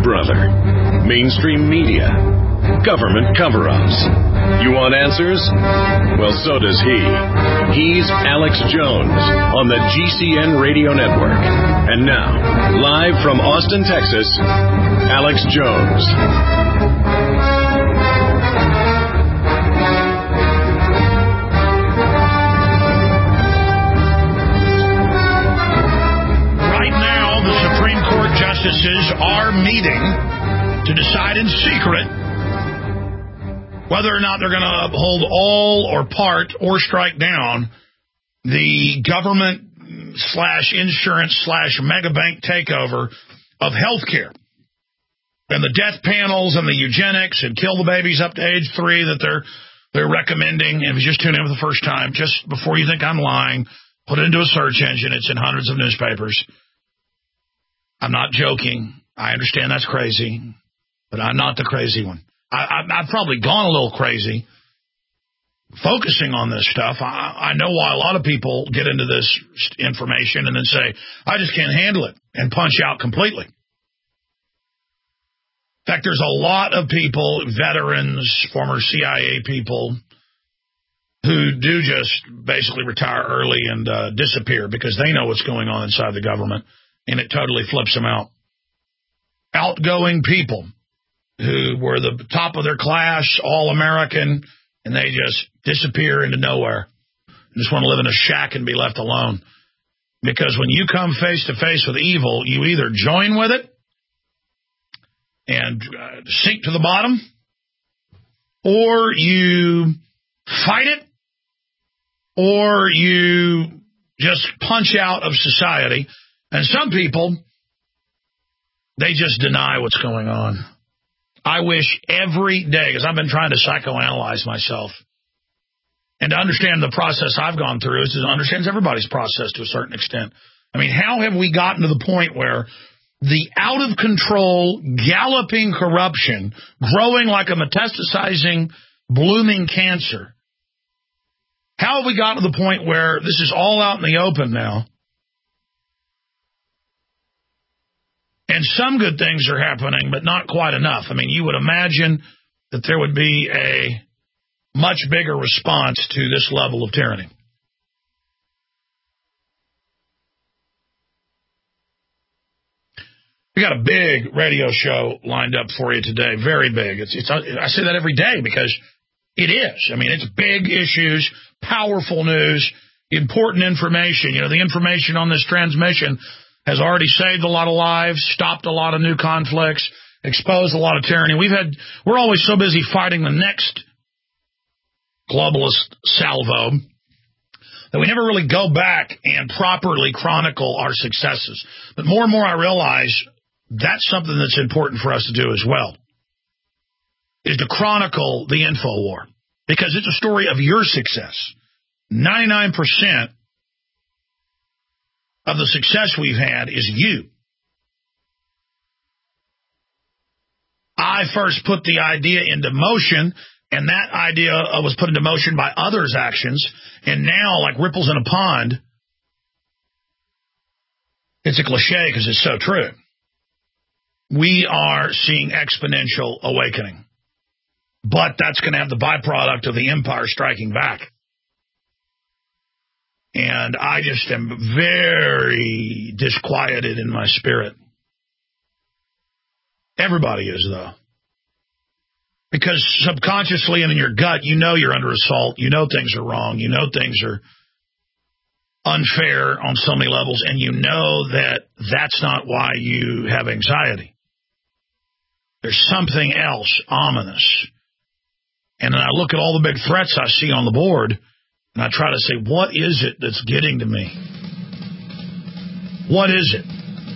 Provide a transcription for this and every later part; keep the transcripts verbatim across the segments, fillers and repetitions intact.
brother? Mainstream media? Government cover-ups? You want answers? Well, so does he. He's Alex Jones on the G C N Radio Network. And now, live from Austin, Texas, Alex Jones. Right now, the Supreme Court justices are meeting to decide in secret whether or not they're going to uphold all or part or strike down the government slash insurance slash mega bank takeover of health care and the death panels and the eugenics and kill the babies up to age three that they're they're recommending. If you just tune in for the first time, just before you think I'm lying, put it into a search engine. It's in hundreds of newspapers. I'm not joking. I understand that's crazy, but I'm not the crazy one. I, I, I've probably gone a little crazy focusing on this stuff. I, I know why a lot of people get into this information and then say, I just can't handle it, and punch out completely. In fact, there's a lot of people, veterans, former C I A people, who do just basically retire early and uh, disappear because they know what's going on inside the government, and it totally flips them out. Outgoing people who were the top of their class, all-American, and they just disappear into nowhere. Just want to live in a shack and be left alone. Because when you come face-to-face with evil, you either join with it and uh, sink to the bottom, or you fight it, or you just punch out of society. And some people, they just deny what's going on. I wish every day, because I've been trying to psychoanalyze myself, and to understand the process I've gone through is to understand everybody's process to a certain extent. I mean, how have we gotten to the point where the out-of-control, galloping corruption, growing like a metastasizing, blooming cancer, how have we gotten to the point where this is all out in the open now? And some good things are happening, but not quite enough. I mean, you would imagine that there would be a much bigger response to this level of tyranny. We got a big radio show lined up for you today, very big. It's, it's, I say that every day because it is. I mean, it's big issues, powerful news, important information. You know, the information on this transmission has already saved a lot of lives, stopped a lot of new conflicts, exposed a lot of tyranny. We've had, we're always so busy fighting the next globalist salvo that we never really go back and properly chronicle our successes. But more and more I realize that's something that's important for us to do as well, is to chronicle the info war, because it's a story of your success. ninety-nine percent of the success we've had is you. I first put the idea into motion, and that idea was put into motion by others' actions, and now, like ripples in a pond, it's a cliche because it's so true. We are seeing exponential awakening, but that's going to have the byproduct of the empire striking back. And I just am very disquieted in my spirit. Everybody is, though. Because subconsciously and in your gut, you know you're under assault. You know things are wrong. You know things are unfair on so many levels. And you know that that's not why you have anxiety. There's something else ominous. And then I look at all the big threats I see on the board, and I try to say, what is it that's getting to me? What is it?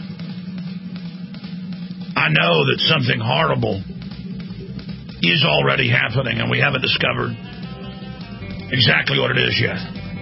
I know that something horrible is already happening, and we haven't discovered exactly what it is yet.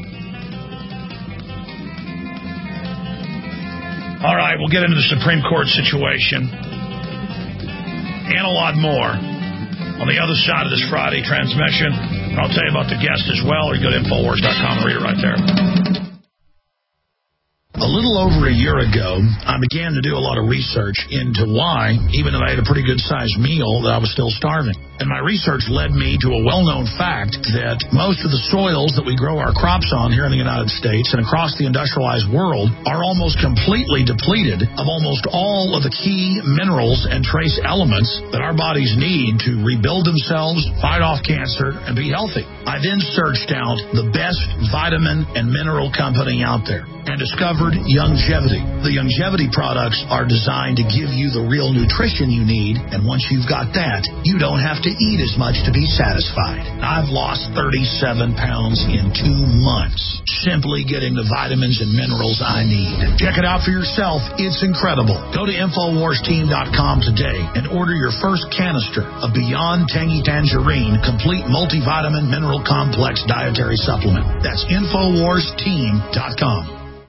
All right, we'll get into the Supreme Court situation and a lot more on the other side of this Friday transmission. I'll tell you about the guest as well, or you go to Infowars dot com and read it right there. little over a year ago, I began to do a lot of research into why, even though I had a pretty good-sized meal, that I was still starving. And my research led me to a well-known fact that most of the soils that we grow our crops on here in the United States and across the industrialized world are almost completely depleted of almost all of the key minerals and trace elements that our bodies need to rebuild themselves, fight off cancer, and be healthy. I then searched out the best vitamin and mineral company out there and discovered Youngevity. The Youngevity products are designed to give you the real nutrition you need, and once you've got that, you don't have to eat as much to be satisfied. I've lost thirty-seven pounds in two months simply getting the vitamins and minerals I need. Check it out for yourself. It's incredible. Go to Infowars Team dot com today and order your first canister of Beyond Tangy Tangerine Complete Multivitamin Mineral Complex Dietary Supplement. That's Infowars Team dot com.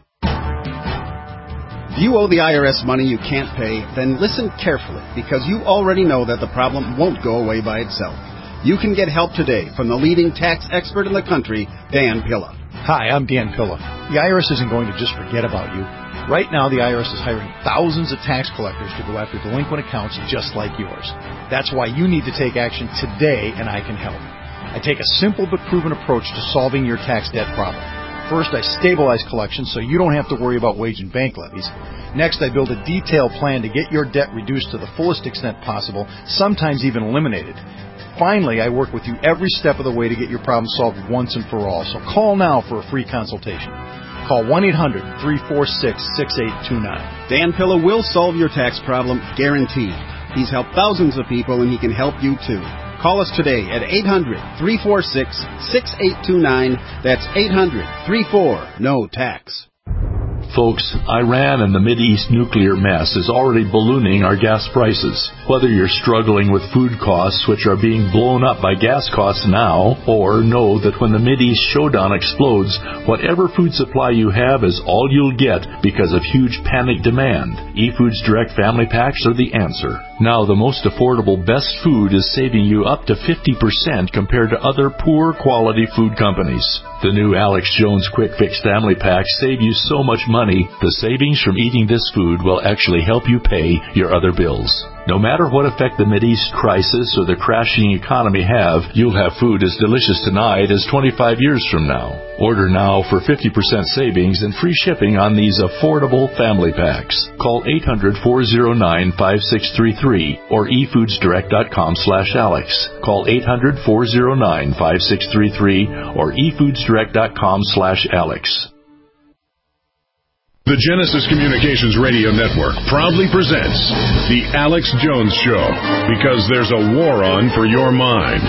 If you owe the I R S money you can't pay, then listen carefully, because you already know that the problem won't go away by itself. You can get help today from the leading tax expert in the country, Dan Pilla. Hi, I'm Dan Pilla. The I R S isn't going to just forget about you. Right now, the I R S is hiring thousands of tax collectors to go after delinquent accounts just like yours. That's why you need to take action today, and I can help. I take a simple but proven approach to solving your tax debt problem. First, I stabilize collections so you don't have to worry about wage and bank levies. Next, I build a detailed plan to get your debt reduced to the fullest extent possible, sometimes even eliminated. Finally, I work with you every step of the way to get your problem solved once and for all. So call now for a free consultation. Call one eight hundred, three four six, six eight two nine. Dan Pilla will solve your tax problem, guaranteed. He's helped thousands of people, and he can help you too. Call us today at eight hundred, three four six, six eight two nine. That's eight hundred, three four, N O tax. Folks, Iran and the Mideast nuclear mess is already ballooning our gas prices. Whether you're struggling with food costs, which are being blown up by gas costs now, or know that when the Mideast showdown explodes, whatever food supply you have is all you'll get because of huge panic demand, eFoods Direct Family Packs are the answer. Now, the most affordable best food is saving you up to fifty percent compared to other poor quality food companies. The new Alex Jones Quick Fix Family Packs save you so much money, the savings from eating this food will actually help you pay your other bills. No matter what effect the Mideast crisis or the crashing economy have, you'll have food as delicious tonight as twenty-five years from now. Order now for fifty percent savings and free shipping on these affordable family packs. Call eight hundred, four oh nine, five six three three or e foods direct dot com slash Alex. Call eight hundred, four oh nine, five six three three or e foods direct dot com slash Alex. The Genesis Communications Radio Network proudly presents The Alex Jones Show, because there's a war on for your mind.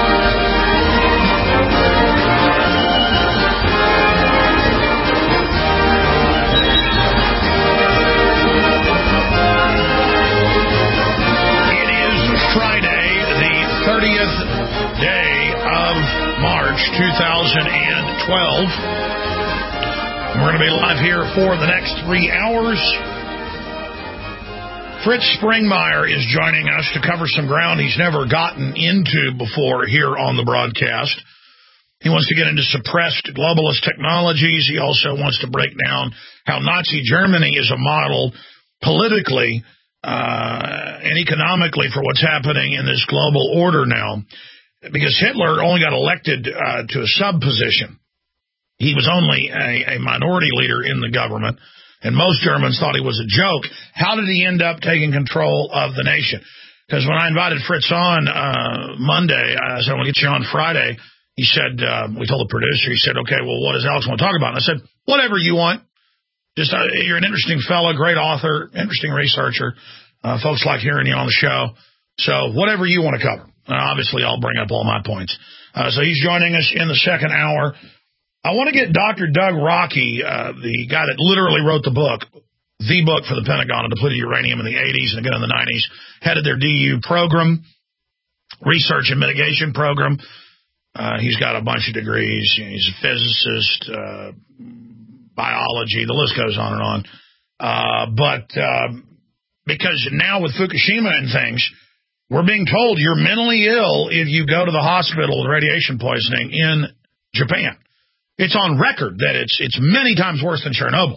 It is Friday, the thirtieth day of March, two thousand twelve. We're going to be live here for the next three hours. Fritz Springmeier is joining us to cover some ground he's never gotten into before here on the broadcast. He wants to get into suppressed globalist technologies. He also wants to break down how Nazi Germany is a model politically uh, and economically for what's happening in this global order now. Because Hitler only got elected uh, to a sub-position. He was only a, a minority leader in the government, and most Germans thought he was a joke. How did he end up taking control of the nation? Because when I invited Fritz on uh, Monday, I said, I want to get you on Friday. He said, uh, we told the producer, he said, okay, well, what does Alex want to talk about? And I said, whatever you want. Just uh, you're an interesting fellow, great author, interesting researcher. Uh, folks like hearing you on the show. So whatever you want to cover. Uh, obviously, I'll bring up all my points. Uh, so he's joining us in the second hour. I want to get Doctor Doug Rockey, uh, the guy that literally wrote the book, the book for the Pentagon on depleted uranium in the eighties and again in the nineties, headed their D U program, research and mitigation program. Uh, he's got a bunch of degrees. He's a physicist, uh, biology, the list goes on and on. Uh, but uh, because now with Fukushima and things, we're being told you're mentally ill if you go to the hospital with radiation poisoning in Japan. It's on record that it's it's many times worse than Chernobyl.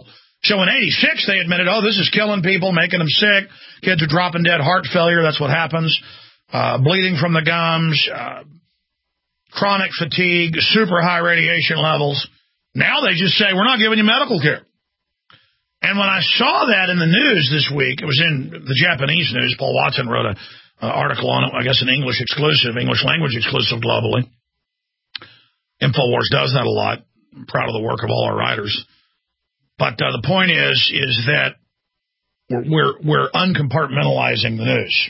So in eighty-six, they admitted, oh, this is killing people, making them sick. Kids are dropping dead, heart failure, that's what happens. Uh, bleeding from the gums, uh, chronic fatigue, super high radiation levels. Now they just say, we're not giving you medical care. And when I saw that in the news this week, it was in the Japanese news. Paul Watson wrote an article on it, I guess an English exclusive, English language exclusive globally. InfoWars does that a lot. I'm proud of the work of all our writers. But uh, the point is, is that we're, we're uncompartmentalizing the news.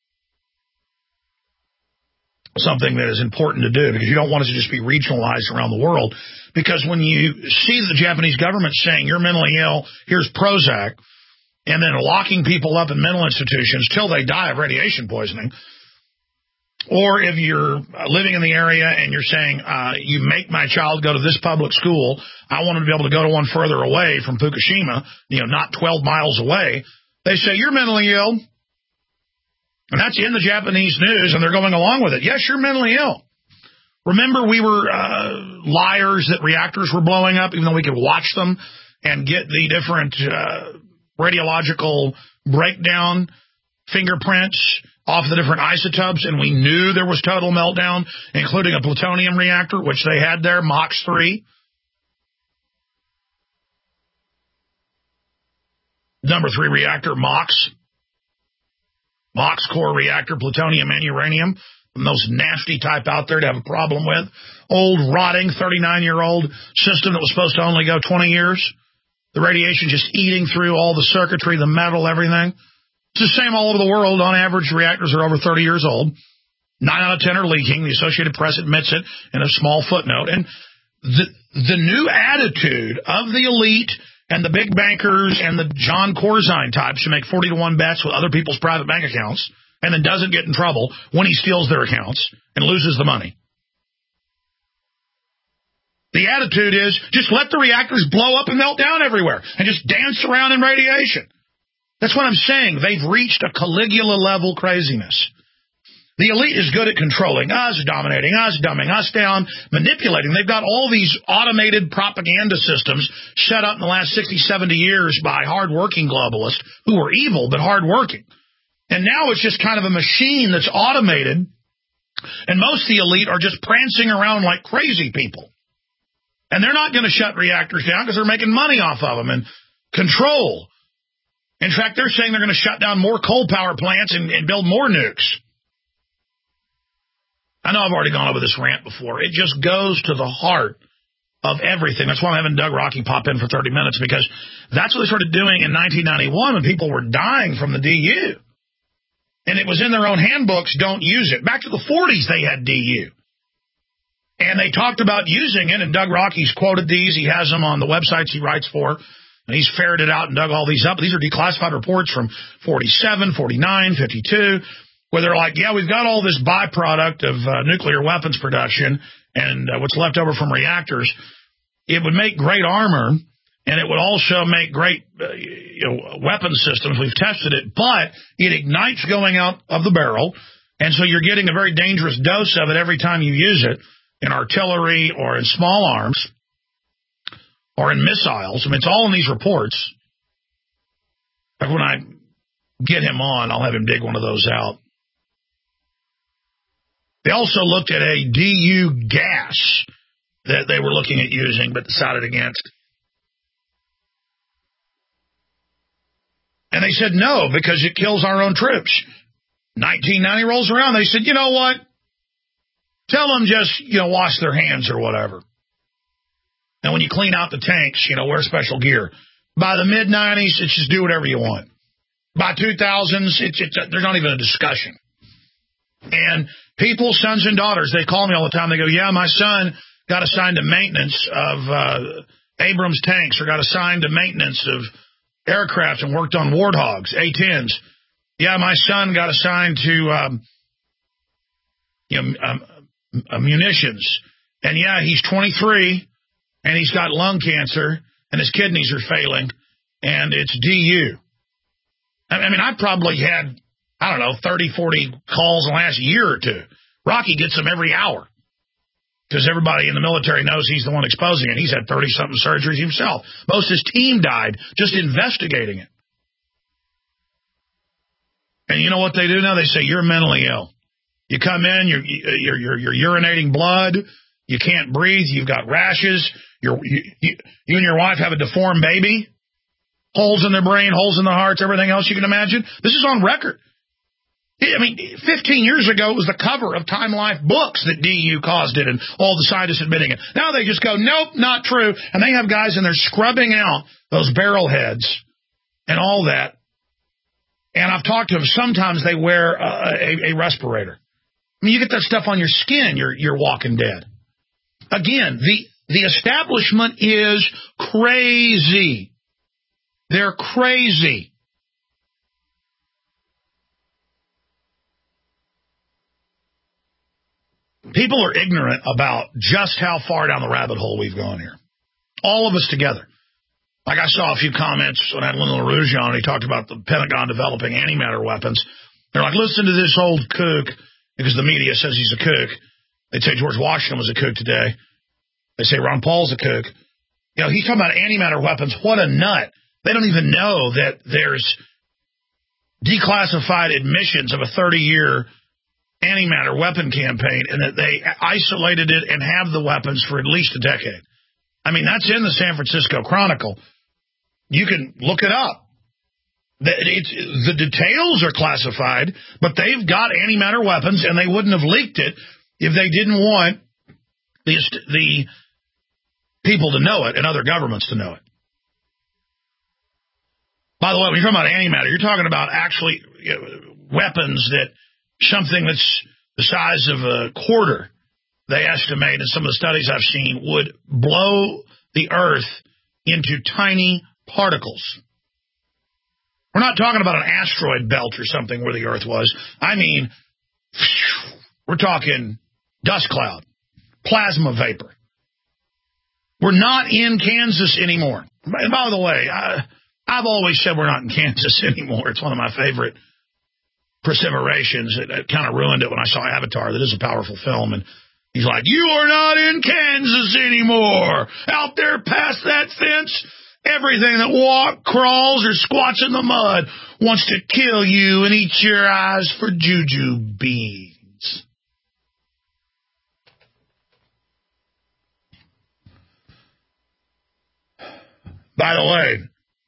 Something that is important to do, because you don't want it to just be regionalized around the world. Because when you see the Japanese government saying you're mentally ill, here's Prozac, and then locking people up in mental institutions till they die of radiation poisoning, or if you're living in the area and you're saying, uh, you make my child go to this public school, I want him to be able to go to one further away from Fukushima, you know, not twelve miles away, they say you're mentally ill. And that's in the Japanese news, and they're going along with it. Yes, you're mentally ill. Remember, we were uh, liars that reactors were blowing up, even though we could watch them and get the different uh, radiological breakdown fingerprints off the different isotopes, and we knew there was total meltdown, including a plutonium reactor, which they had there, MOX three. Number three reactor, MOX. MOX core reactor, plutonium and uranium, the most nasty type out there to have a problem with. Old, rotting, thirty-nine-year-old system that was supposed to only go twenty years. The radiation just eating through all the circuitry, the metal, everything. It's the same all over the world. On average, reactors are over thirty years old. Nine out of ten are leaking. The Associated Press admits it in a small footnote. And the, the new attitude of the elite and the big bankers and the John Corzine types who make forty to one bets with other people's private bank accounts and then doesn't get in trouble when he steals their accounts and loses the money. The attitude is just let the reactors blow up and melt down everywhere and just dance around in radiation. That's what I'm saying. They've reached a Caligula level craziness. The elite is good at controlling us, dominating us, dumbing us down, manipulating. They've got all these automated propaganda systems set up in the last sixty, seventy years by hardworking globalists who are evil but hardworking. And now it's just kind of a machine that's automated, and most of the elite are just prancing around like crazy people. And they're not going to shut reactors down because they're making money off of them and control. In fact, they're saying they're going to shut down more coal power plants and, and build more nukes. I know I've already gone over this rant before. It just goes to the heart of everything. That's why I'm having Doug Rocky pop in for thirty minutes, because that's what they started doing in nineteen ninety-one when people were dying from the D U. And it was in their own handbooks, don't use it. Back to the forties, they had D U. And they talked about using it, and Doug Rocky's quoted these. He has them on the websites he writes for, and he's ferreted out and dug all these up. These are declassified reports from forty-seven, forty-nine, fifty-two, where they're like, yeah, we've got all this byproduct of uh, nuclear weapons production and uh, what's left over from reactors. It would make great armor, and it would also make great uh, you know, weapon systems. We've tested it, but it ignites going out of the barrel, and so you're getting a very dangerous dose of it every time you use it in artillery or in small arms or in missiles. I mean, it's all in these reports. Like when I get him on, I'll have him dig one of those out. They also looked at a D U gas that they were looking at using but decided against. And they said no, because it kills our own troops. nineteen ninety rolls around. They said, you know what? Tell them just, you know, wash their hands or whatever. And when you clean out the tanks, you know, wear special gear. By the mid nineties, it's just do whatever you want. By two thousands, it's, it's there's not even a discussion. And people, sons and daughters, they call me all the time. They go, yeah, my son got assigned to maintenance of uh, Abrams tanks or got assigned to maintenance of aircraft and worked on Warthogs, A tens. Yeah, my son got assigned to um, you know, um, uh, munitions. And, yeah, he's twenty-three, and he's got lung cancer, and his kidneys are failing, and it's D U. I mean, I probably had, I don't know, thirty, forty calls in the last year or two. Rocky gets them every hour. because everybody in the military knows he's the one exposing it. He's had thirty-something surgeries himself. Most of his team died just investigating it. And you know what they do now? They say, you're mentally ill. You come in, you're, you're, you're, you're urinating blood, you can't breathe, you've got rashes, you're, you, you, you and your wife have a deformed baby, holes in their brain, holes in the hearts, everything else you can imagine. This is on record. I mean, fifteen years ago, it was the cover of Time Life books that D U caused it and all the scientists admitting it. Now they just go, nope, not true. And they have guys in there scrubbing out those barrel heads and all that. And I've talked to them. Sometimes they wear a, a, a respirator. I mean, you get that stuff on your skin, you're, you're walking dead. Again, the, the establishment is crazy. They're crazy. People are ignorant about just how far down the rabbit hole we've gone here. All of us together. Like I saw a few comments when I had Lyndon LaRouche on, he talked about the Pentagon developing antimatter weapons. They're like, listen to this old kook, because the media says he's a kook. They'd say George Washington was a kook today. They say Ron Paul's a kook. You know, he's talking about antimatter weapons. What a nut. They don't even know that there's declassified admissions of a thirty-year antimatter weapon campaign and that they isolated it and have the weapons for at least a decade. I mean, that's in the San Francisco Chronicle. You can look it up. It's, the details are classified, but they've got antimatter weapons, and they wouldn't have leaked it if they didn't want the, the people to know it and other governments to know it. By the way, when you're talking about antimatter, you're talking about actually you know, weapons that something that's the size of a quarter, they estimate, in some of the studies I've seen, would blow the Earth into tiny particles. We're not talking about an asteroid belt or something where the Earth was. I mean, we're talking dust cloud, plasma vapor. We're not in Kansas anymore. And by the way, I, I've always said we're not in Kansas anymore. It's one of my favorite perseverations. It, it kind of ruined it when I saw Avatar. That is a powerful film. And he's like, you are not in Kansas anymore. Out there past that fence, everything that walks, crawls, or squats in the mud wants to kill you and eat your eyes for juju beans. By the way,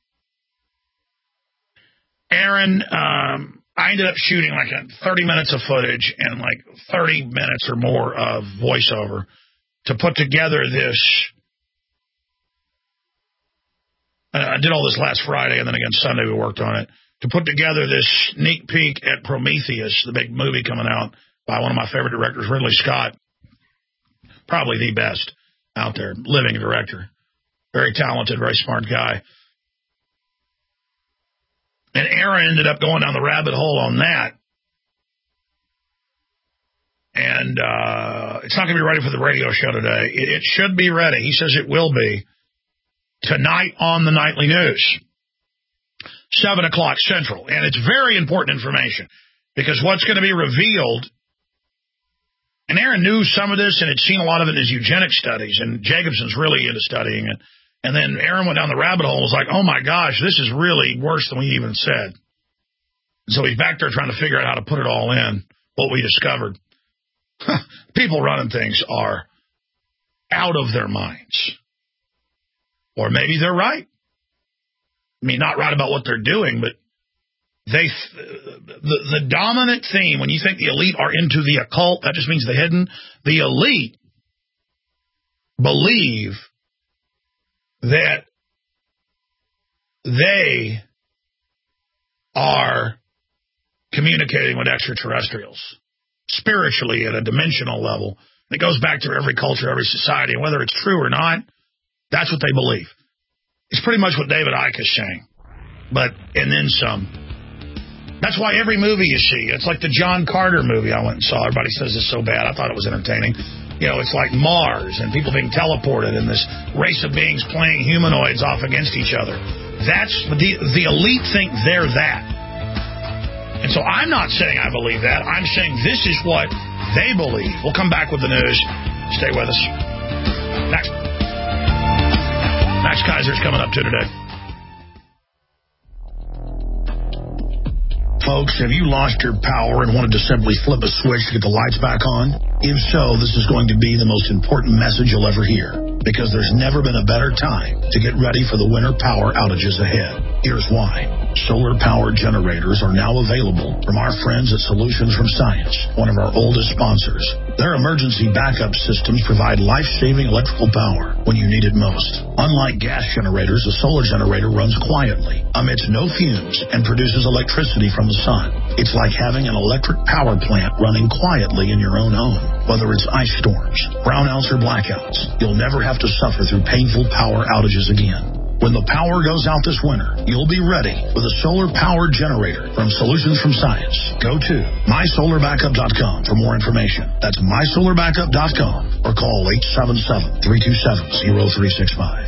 Aaron, um, I ended up shooting like thirty minutes of footage and like thirty minutes or more of voiceover to put together this. I did all this last Friday, and then again Sunday we worked on it, to put together this sneak peek at Prometheus, the big movie coming out by one of my favorite directors, Ridley Scott. Probably the best out there, living director. Very talented, very smart guy. And Aaron ended up going down the rabbit hole on that. And uh, it's not going to be ready for the radio show today. It, it should be ready. He says it will be tonight on the Nightly News, seven o'clock Central. And it's very important information because what's going to be revealed, and Aaron knew some of this and had seen a lot of it in his eugenics studies, and Jacobson's really into studying it. And then Aaron went down the rabbit hole and was like, oh, my gosh, this is really worse than we even said. So he's back there trying to figure out how to put it all in, what we discovered. People running things are out of their minds. Or maybe they're right. I mean, not right about what they're doing, but they the, the dominant theme, when you think the elite are into the occult, that just means the hidden. The elite believe that they are communicating with extraterrestrials spiritually at a dimensional level. It goes back to every culture, every society, and whether it's true or not, that's what they believe. It's pretty much what David Icke is saying, but and then some. That's why every movie you see, it's like the John Carter movie I went and saw. Everybody says it's so bad. I thought it was entertaining. You know, it's like Mars and people being teleported and this race of beings playing humanoids off against each other. That's the, the elite think they're that. And so I'm not saying I believe that. I'm saying this is what they believe. We'll come back with the news Stay with us. Next. Max Kaiser's coming up to today. Folks, have you lost your power and wanted to simply flip a switch to get the lights back on? If so, this is going to be the most important message you'll ever hear, because there's never been a better time to get ready for the winter power outages ahead. Here's why. Solar-powered generators are now available from our friends at Solutions from Science, one of our oldest sponsors. Their emergency backup systems provide life-saving electrical power when you need it most. Unlike gas generators, a solar generator runs quietly, emits no fumes, and produces electricity from the sun. It's like having an electric power plant running quietly in your own home. Whether it's ice storms, brownouts, or blackouts, you'll never have to suffer through painful power outages again. When the power goes out this winter, you'll be ready with a solar-powered generator from Solutions from Science. Go to my solar backup dot com for more information. That's my solar backup dot com or call eight seven seven, three two seven, zero three six five.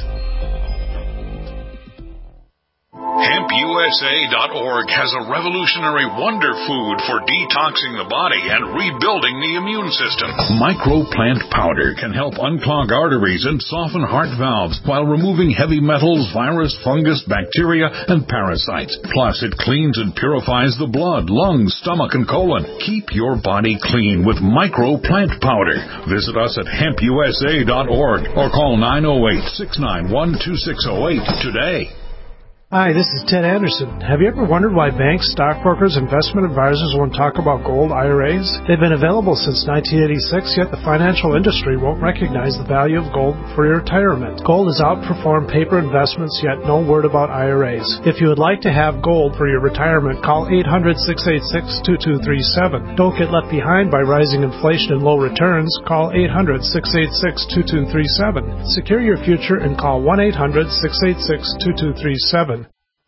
hemp u s a dot org has a revolutionary wonder food for detoxing the body and rebuilding the immune system. Microplant powder can help unclog arteries and soften heart valves while removing heavy metals, virus, fungus, bacteria, and parasites. Plus, it cleans and purifies the blood, lungs, stomach, and colon. Keep your body clean with Microplant powder. Visit us at hemp u s a dot org or call nine oh eight, six nine one, two six oh eight today. Hi, this is Ted Anderson. Have you ever wondered why banks, stockbrokers, investment advisors won't talk about gold I R As? They've been available since nineteen eighty-six, yet the financial industry won't recognize the value of gold for your retirement. Gold has outperformed paper investments, yet no word about I R As. If you would like to have gold for your retirement, call eight hundred, six eight six, two two three seven. Don't get left behind by rising inflation and low returns. Call eight hundred, six eight six, two two three seven. Secure your future and call one eight hundred, six eight six, two two three seven.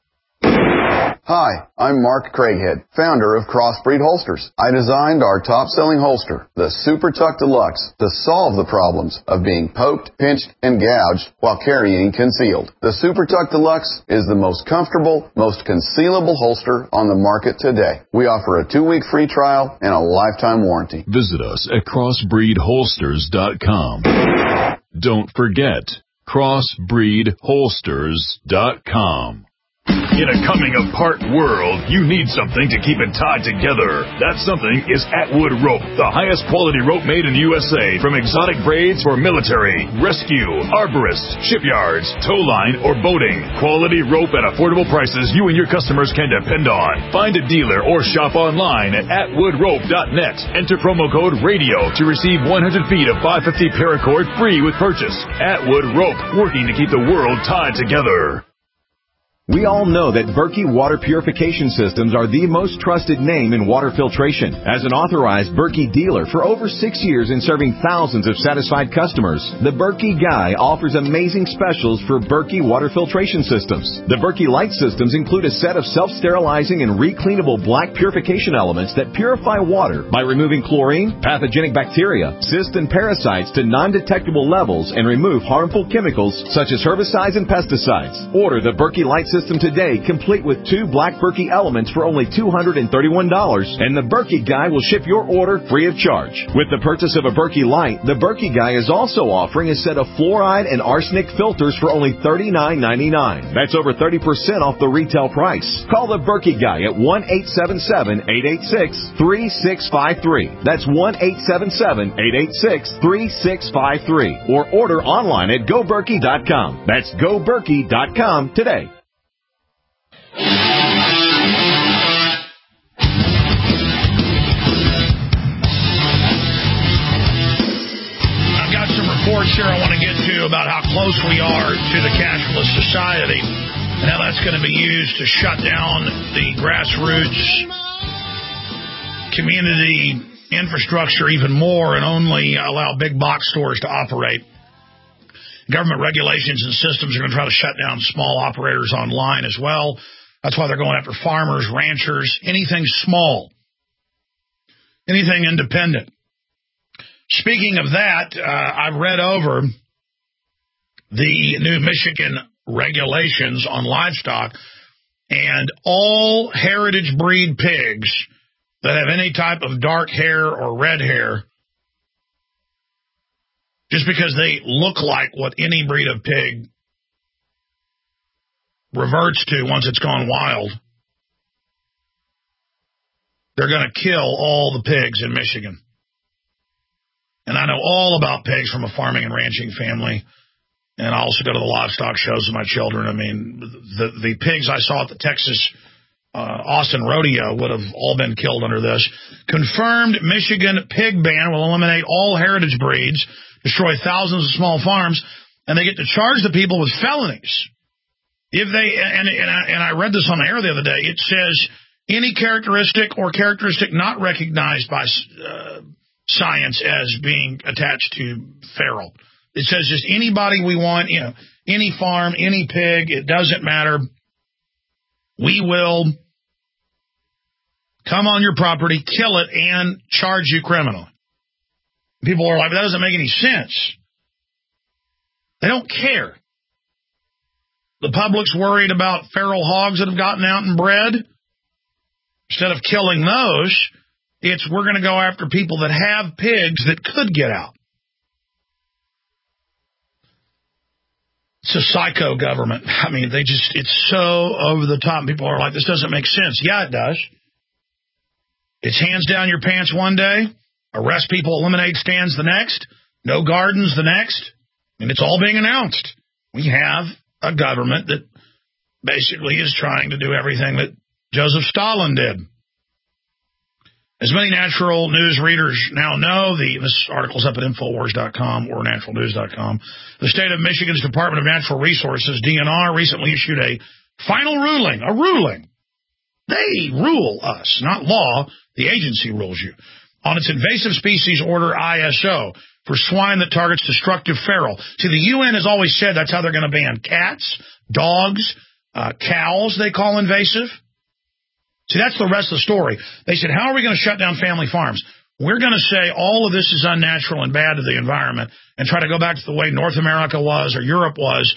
Hi, I'm Mark Craighead, founder of Crossbreed Holsters. I designed our top-selling holster, the Super Tuck Deluxe, to solve the problems of being poked, pinched, and gouged while carrying concealed. The Super Tuck Deluxe is the most comfortable, most concealable holster on the market today. We offer a two-week free trial and a lifetime warranty. Visit us at crossbreed holsters dot com. Don't forget, crossbreed holsters dot com. In a coming-apart world, you need something to keep it tied together. That something is Atwood Rope, the highest quality rope made in the U S A, from exotic braids for military, rescue, arborists, shipyards, tow line, or boating. Quality rope at affordable prices you and your customers can depend on. Find a dealer or shop online at atwood rope dot net. Enter promo code RADIO to receive one hundred feet of five fifty paracord free with purchase. Atwood Rope, working to keep the world tied together. We all know that Berkey Water Purification Systems are the most trusted name in water filtration. As an authorized Berkey dealer for over six years and serving thousands of satisfied customers, the Berkey Guy offers amazing specials for Berkey Water Filtration Systems. The Berkey Light Systems include a set of self-sterilizing and recleanable black purification elements that purify water by removing chlorine, pathogenic bacteria, cysts, and parasites to non-detectable levels and remove harmful chemicals such as herbicides and pesticides. Order the Berkey Light System today, complete with two black Berkey elements for only two hundred thirty-one dollars, and the Berkey Guy will ship your order free of charge. With the purchase of a Berkey Light, the Berkey Guy is also offering a set of fluoride and arsenic filters for only thirty-nine ninety-nine. That's over thirty percent off the retail price. Call the Berkey Guy at one eight seven seven, eight eight six, three six five three. That's one eight seven seven, eight eight six, three six five three. Or order online at go berkey dot com. That's go berkey dot com today. I've got some reports here I want to get to about how close we are to the cashless society and how that's going to be used to shut down the grassroots community infrastructure even more and only allow big box stores to operate. Government regulations and systems are going to try to shut down small operators online as well. That's why they're going after farmers, ranchers, anything small, anything independent. Speaking of that, uh, I've read over the new Michigan regulations on livestock, and all heritage breed pigs that have any type of dark hair or red hair just because they look like what any breed of pig reverts to once it's gone wild, they're going to kill all the pigs in Michigan. And I know all about pigs from a farming and ranching family. And I also go to the livestock shows with my children. I mean, the, the pigs I saw at the Texas uh, Austin Rodeo would have all been killed under this. Confirmed Michigan pig ban will eliminate all heritage breeds, destroy thousands of small farms, and they get to charge the people with felonies. If they and, and, I, and I read this on the air the other day. It says any characteristic or characteristic not recognized by uh, science as being attached to feral. It says just anybody we want, you know, any farm, any pig, it doesn't matter. We will come on your property, kill it, and charge you criminally. People are like, that doesn't make any sense. They don't care. The public's worried about feral hogs that have gotten out and bred. Instead of killing those, it's we're going to go after people that have pigs that could get out. It's a psycho government. I mean, they just, it's so over the top. People are like, this doesn't make sense. Yeah, it does. It's hands down your pants one day, arrest people, eliminate stands the next, no gardens the next, and it's all being announced. We have a government that basically is trying to do everything that Joseph Stalin did. As many natural news readers now know, the, this article's up at Infowars dot com or Natural News dot com. The state of Michigan's Department of Natural Resources, D N R, recently issued a final ruling, a ruling. They rule us, not law. The agency rules you. On its invasive species order, I S O, for swine that targets destructive feral. See, the U N has always said that's how they're going to ban cats, dogs, uh, cows they call invasive. See, that's the rest of the story. They said, how are we going to shut down family farms? We're going to say all of this is unnatural and bad to the environment and try to go back to the way North America was or Europe was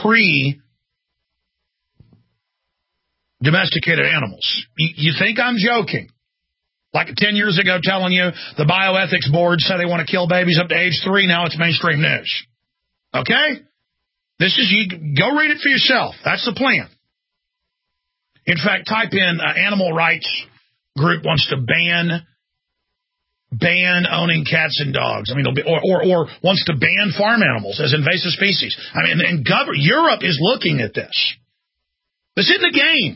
pre-domesticated animals. You think I'm joking? Like ten years ago telling you the bioethics board said they want to kill babies up to age three. Now it's mainstream news. Okay? This is, you go read it for yourself. That's the plan. In fact, type in uh, animal rights group wants to ban ban owning cats and dogs. I mean, it'll be, or, or or wants to ban farm animals as invasive species. I mean, and gov- Europe is looking at this. This isn't a game.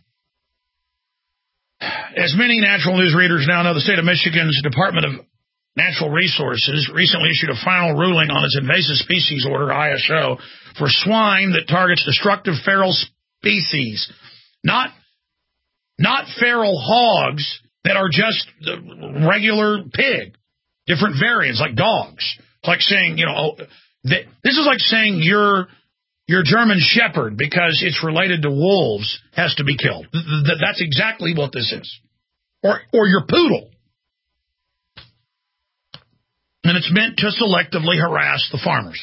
As many natural news readers now know, the state of Michigan's Department of Natural Resources recently issued a final ruling on its invasive species order, I S O, for swine that targets destructive feral species. Not, not feral hogs that are just the regular pig, different variants like dogs. It's like saying, you know, that, this is like saying your your German Shepherd, because it's related to wolves, has to be killed. Th- th- that's exactly what this is. Or or your poodle. And it's meant to selectively harass the farmers.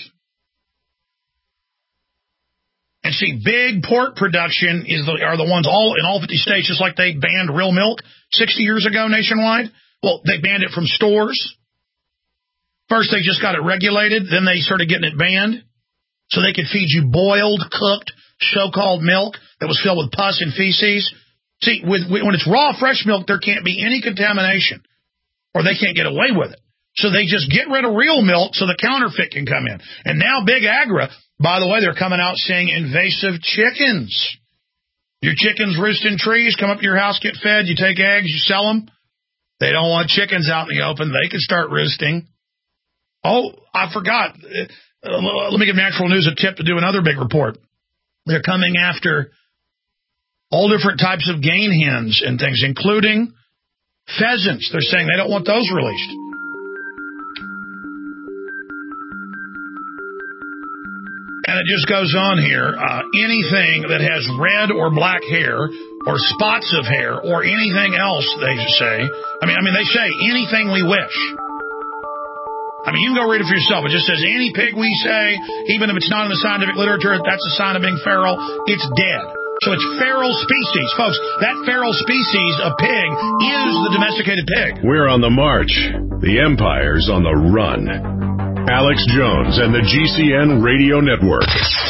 And see, big pork production is the, are the ones all in all fifty states, just like they banned real milk sixty years ago nationwide. Well, they banned it from stores. First, they just got it regulated. Then they started getting it banned so they could feed you boiled, cooked, so-called milk that was filled with pus and feces. See, with, when it's raw, fresh milk, there can't be any contamination, or they can't get away with it. So they just get rid of real milk so the counterfeit can come in. And now Big Agra, by the way, they're coming out saying invasive chickens. Your chickens roost in trees, come up to your house, get fed, you take eggs, you sell them. They don't want chickens out in the open. They can start roosting. Oh, I forgot. Uh, let me give Natural News a tip to do another big report. They're coming after all different types of game hens and things, including pheasants. They're saying they don't want those released. And it just goes on here. Uh, anything that has red or black hair or spots of hair or anything else, they say. I mean, I mean, they say anything we wish. I mean, you can go read it for yourself. It just says any pig we say, even if it's not in the scientific literature, that's a sign of being feral. It's dead. So it's feral species. Folks, that feral species of pig is the domesticated pig. We're on the march. The empire's on the run. Alex Jones and the G C N Radio Network.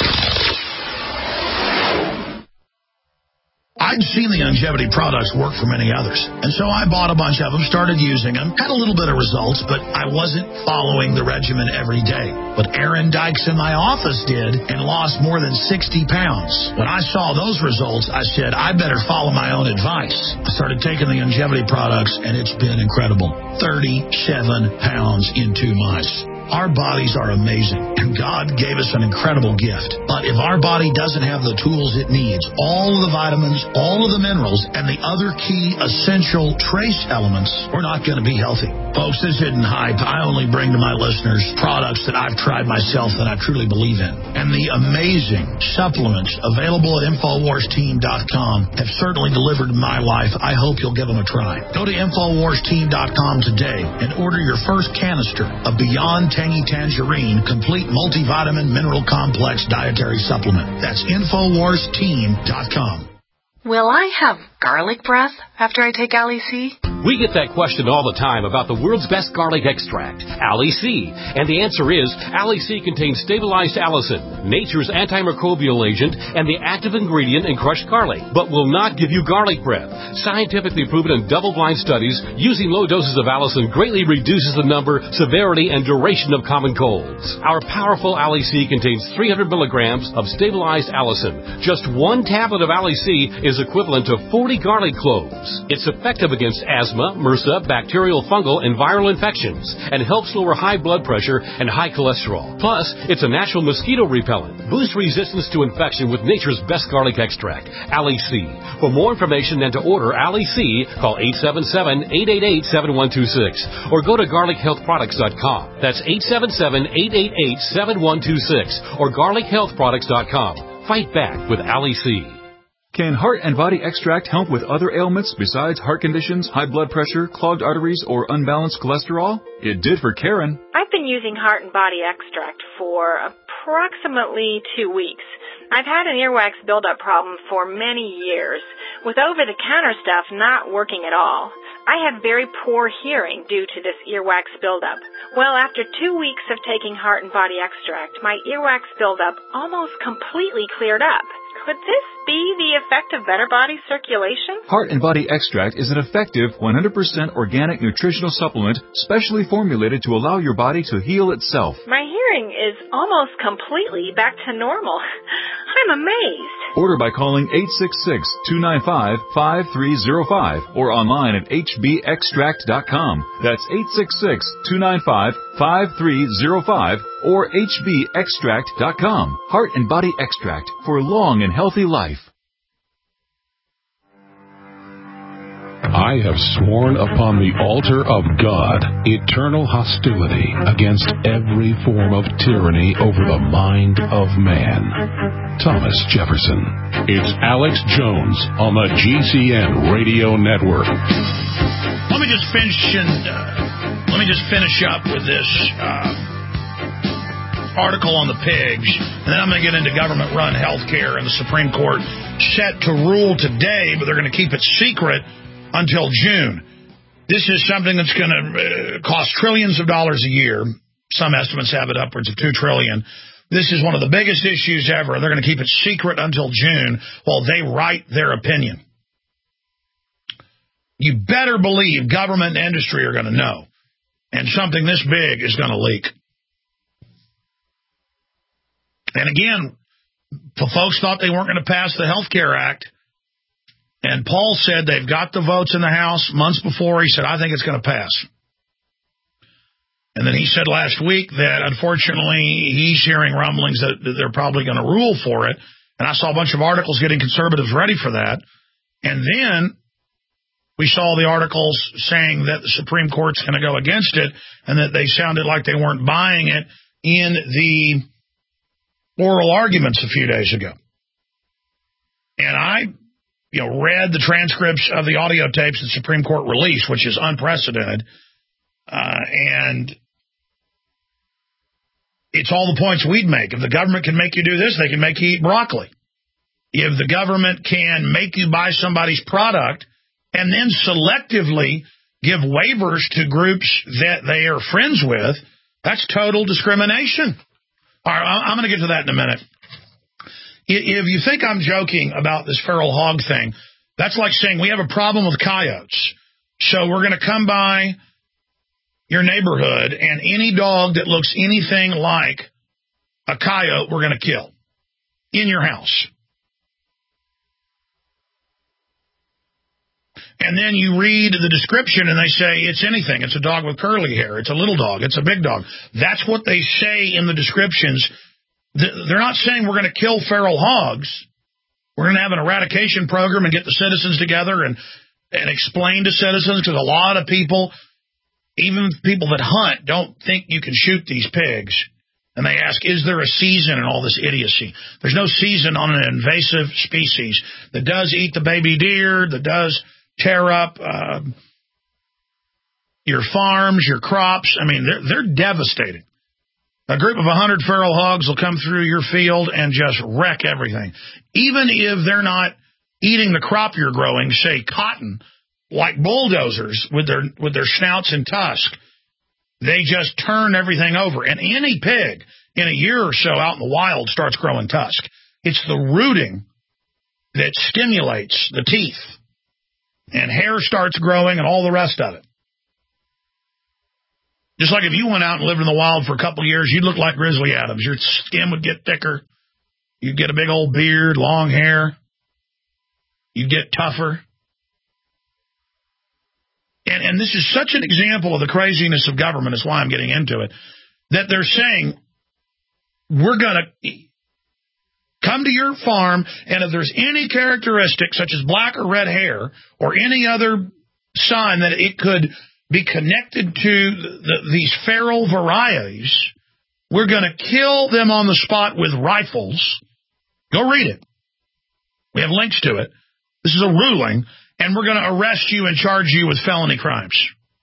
I'd seen the longevity products work for many others, and so I bought a bunch of them, started using them, had a little bit of results, but I wasn't following the regimen every day. But Aaron Dykes in my office did and lost more than sixty pounds. When I saw those results, I said, I better follow my own advice. I started taking the longevity products, and it's been incredible. thirty-seven pounds in two months. Our bodies are amazing, and God gave us an incredible gift. But if our body doesn't have the tools it needs, all of the vitamins, all of the minerals, and the other key essential trace elements, we're not going to be healthy. Folks, this isn't hype. I only bring to my listeners products that I've tried myself that I truly believe in. And the amazing supplements available at Infowars Team dot com have certainly delivered in my life. I hope you'll give them a try. Go to Infowars Team dot com today and order your first canister of Beyond Tangy Tangerine Complete Multivitamin Mineral Complex Dietary Supplement. That's Infowars Team dot com. Will I have garlic breath after I take Ali C? We get that question all the time about the world's best garlic extract, Ali C. And the answer is, Ali C contains stabilized allicin, nature's antimicrobial agent, and the active ingredient in crushed garlic, but will not give you garlic breath. Scientifically proven in double-blind studies, using low doses of allicin greatly reduces the number, severity, and duration of common colds. Our powerful Ali C contains three hundred milligrams of stabilized allicin. Just one tablet of Ali C is equivalent to forty garlic cloves. It's effective against asthma, MRSA, bacterial, fungal, and viral infections, and helps lower high blood pressure and high cholesterol. Plus, it's a natural mosquito repellent. Boost resistance to infection with nature's best garlic extract, Ali C. For more information and to order Ali C, call eight seven seven, eight eight eight, seven one two six or go to garlic health products dot com. That's eight seven seven, eight eight eight, seven one two six or garlic health products dot com. Fight back with Ali C. Can Heart and Body Extract help with other ailments besides heart conditions, high blood pressure, clogged arteries, or unbalanced cholesterol? It did for Karen. I've been using Heart and Body Extract for approximately two weeks. I've had an earwax buildup problem for many years, with over-the-counter stuff not working at all. I had very poor hearing due to this earwax buildup. Well, after two weeks of taking Heart and Body Extract, my earwax buildup almost completely cleared up. Could this be the effect of better body circulation? Heart and Body Extract is an effective one hundred percent organic nutritional supplement specially formulated to allow your body to heal itself. My hearing is almost completely back to normal. I'm amazed. Order by calling eight six six, two nine five, five three zero five or online at H B extract dot com. That's eight six six, two nine five, five three zero five or H B extract dot com. Heart and Body Extract for long and healthy life. I have sworn upon the altar of God eternal hostility against every form of tyranny over the mind of man. Thomas Jefferson. It's Alex Jones on the G C N Radio Network. Let me just finish and uh, let me just finish up with this uh, article on the pigs, and then I'm going to get into government-run health care, and the Supreme Court set to rule today, but they're going to keep it secret until June. This is something that's going to uh, cost trillions of dollars a year. Some estimates have it upwards of two trillion dollars. This is one of the biggest issues ever. They're going to keep it secret until June while they write their opinion. You better believe government and industry are going to know. And something this big is going to leak. And again, folks thought they weren't going to pass the Health Care Act. And Paul said they've got the votes in the House months before. He said, I think it's going to pass. And then he said last week that, unfortunately, he's hearing rumblings that they're probably going to rule for it. And I saw a bunch of articles getting conservatives ready for that. And then we saw the articles saying that the Supreme Court's going to go against it and that they sounded like they weren't buying it in the oral arguments a few days ago. And I... you know, read the transcripts of the audio tapes that the Supreme Court released, which is unprecedented. Uh, and it's all the points we'd make. If the government can make you do this, they can make you eat broccoli. If the government can make you buy somebody's product and then selectively give waivers to groups that they are friends with, That's total discrimination. All right, I'm going to get to that in a minute. If you think I'm joking about this feral hog thing, that's like saying we have a problem with coyotes. So we're going to come by your neighborhood, and any dog that looks anything like a coyote, we're going to kill in your house. And then you read the description, and they say it's anything. It's a dog with curly hair. It's a little dog. It's a big dog. That's what they say in the descriptions. They're not saying we're going to kill feral hogs. We're going to have an eradication program and get the citizens together and, and explain to citizens, because a lot of people, even people that hunt, don't think you can shoot these pigs. And they ask, is there a season and all this idiocy? There's no season on an invasive species that does eat the baby deer, that does tear up uh, your farms, your crops. I mean, they're, they're devastating. A group of one hundred feral hogs will come through your field and just wreck everything. Even if they're not eating the crop you're growing, say cotton, like bulldozers with their with their snouts and tusks, they just turn everything over. And any pig in a year or so out in the wild starts growing tusk. It's the rooting that stimulates the teeth. And hair starts growing and all the rest of it. Just like if you went out and lived in the wild for a couple of years, you'd look like Grizzly Adams. Your skin would get thicker. You'd get a big old beard, long hair. You'd get tougher. And, and this is such an example of the craziness of government, is why I'm getting into it, that they're saying, we're going to come to your farm, and if there's any characteristic, such as black or red hair, or any other sign that it could be connected to the, the, these feral varieties, we're going to kill them on the spot with rifles. Go read it. We have links to it. This is a ruling, and we're going to arrest you and charge you with felony crimes.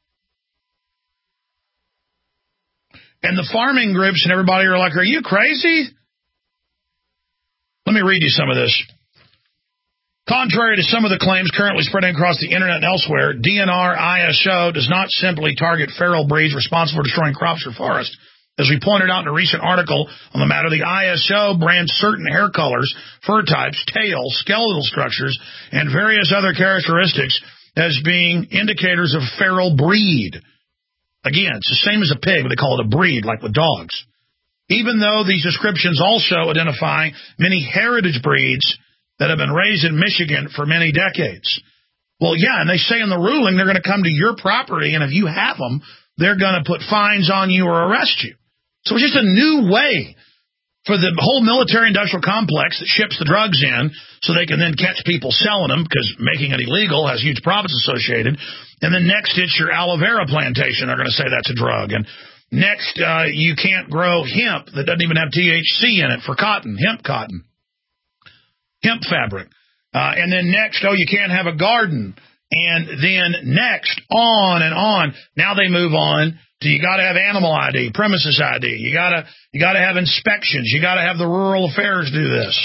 And the farming groups and everybody are like, are you crazy? Let me read you some of this. Contrary to some of the claims currently spreading across the internet and elsewhere, D N R I S O does not simply target feral breeds responsible for destroying crops or forests. As we pointed out in a recent article on the matter, the I S O brands certain hair colors, fur types, tails, skeletal structures, and various other characteristics as being indicators of feral breed. Again, it's the same as a pig, but they call it a breed, like with dogs. Even though these descriptions also identify many heritage breeds that have been raised in Michigan for many decades. Well, yeah, and they say in the ruling they're going to come to your property, and if you have them, they're going to put fines on you or arrest you. So it's just a new way for the whole military-industrial complex that ships the drugs in so they can then catch people selling them, because making it illegal has huge profits associated. And then next, it's your aloe vera plantation. They're going to say that's a drug. And next, uh, you can't grow hemp that doesn't even have T H C in it for cotton, hemp cotton, hemp fabric. Uh, and then next, oh, you can't have a garden. And then next, on and on. Now they move on to you got to have animal I D, premises I D. You got to you got to have inspections. You got to have the rural affairs do this.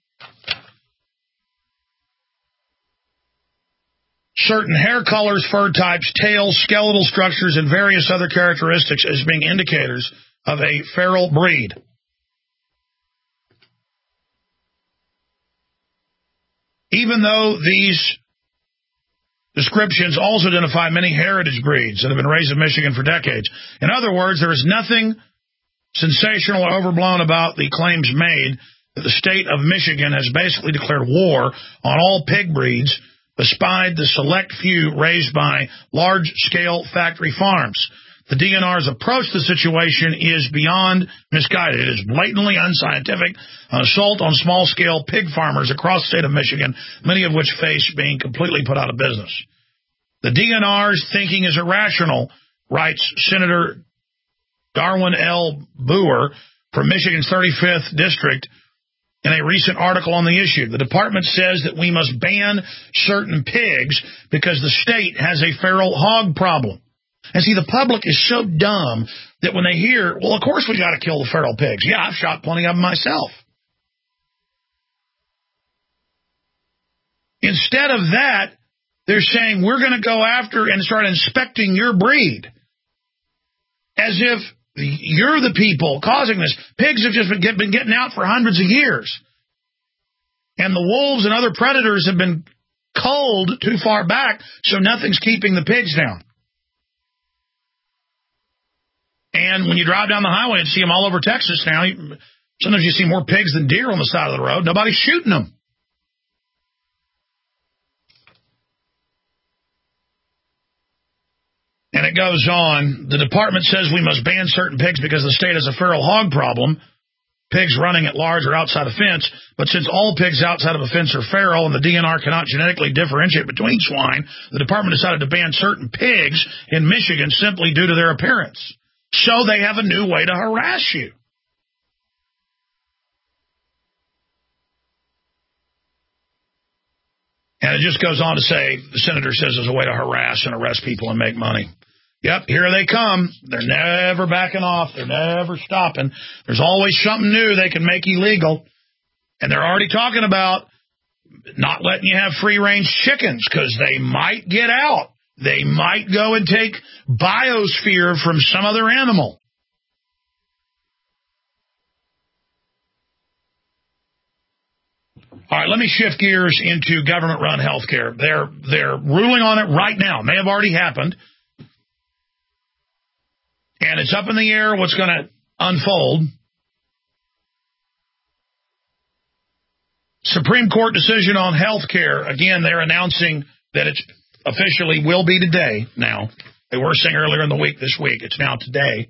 Certain hair colors, fur types, tails, skeletal structures, and various other characteristics as being indicators of a feral breed. Even though these descriptions also identify many heritage breeds that have been raised in Michigan for decades. In other words, there is nothing sensational or overblown about the claims made that the state of Michigan has basically declared war on all pig breeds, despite the select few raised by large-scale factory farms. The D N R's approach to the situation is beyond misguided. It is blatantly unscientific, an assault on small-scale pig farmers across the state of Michigan, many of which face being completely put out of business. The D N R's thinking is irrational, writes Senator Darwin L. Boer from Michigan's thirty-fifth District in a recent article on the issue. The department says that we must ban certain pigs because the state has a feral hog problem. And see, the public is so dumb that when they hear, well, of course we got to kill the feral pigs. Yeah, I've shot plenty of them myself. Instead of that, they're saying we're going to go after and start inspecting your breed. As if You're the people causing this. Pigs have just been, get, been getting out for hundreds of years. And the wolves and other predators have been culled too far back, so nothing's keeping the pigs down. And when you drive down the highway and see them all over Texas now, you, sometimes you see more pigs than deer on the side of the road. Nobody's shooting them. And it goes on. The department says we must ban certain pigs because the state has a feral hog problem. Pigs running at large or outside a fence. But since all pigs outside of a fence are feral and the D N R cannot genetically differentiate between swine, the department decided to ban certain pigs in Michigan simply due to their appearance. So they have a new way to harass you. And it just goes on to say, the senator says there's a way to harass and arrest people and make money. Yep, here they come. They're never backing off. They're never stopping. There's always something new they can make illegal. And they're already talking about not letting you have free-range chickens because they might get out. They might go and take biosphere from some other animal. All right, let me shift gears into government-run health care. They're, they're ruling on it right now. It may have already happened. And it's up in the air what's going to unfold. Supreme Court decision on health care. Again, they're announcing that it officially will be today now. They were saying earlier in the week this week. It's now today.